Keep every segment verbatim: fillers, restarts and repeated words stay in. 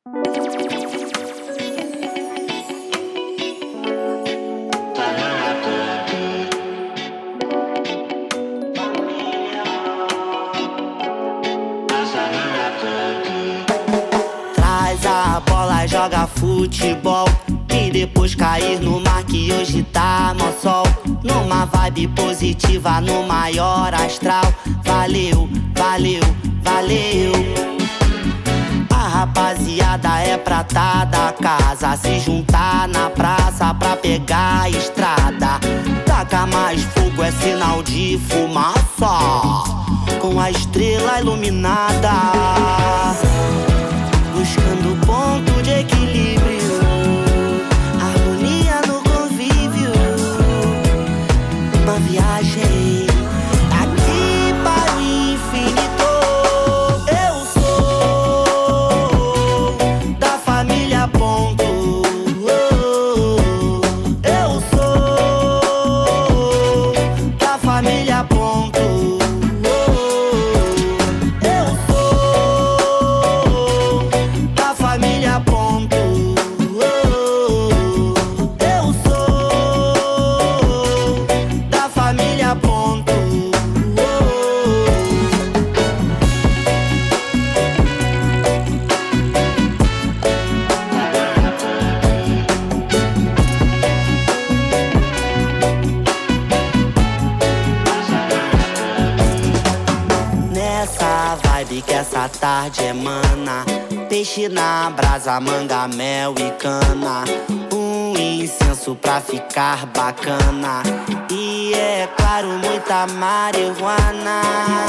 Traz a bola, joga futebol e depois cair no mar que hoje tá no sol. Numa vibe positiva, no maior astral. Valeu, valeu, valeu. A rapaziada é pra tá da casa, se juntar na praça pra pegar a estrada. Taca mais fogo, é sinal de fumaça, com a estrela iluminada, buscando ponto de equilíbrio, harmonia no convívio. Uma viagem daqui para o infinito. Eu sou da família Ponto. Eu sou da família Ponto. Eu sou da família Ponto. Eu sou da família Ponto. Nessa vibe que essa tarde emana, peixe na brasa, manga, mel e cana. Um incenso pra ficar bacana. E é claro, muita marihuana.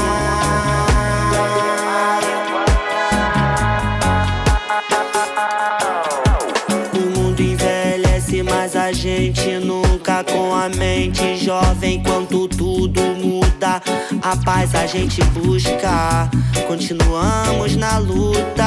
O mundo envelhece, mas a gente nunca, com a mente jovem. Enquanto tudo muda, a paz a gente busca. Continuamos na luta.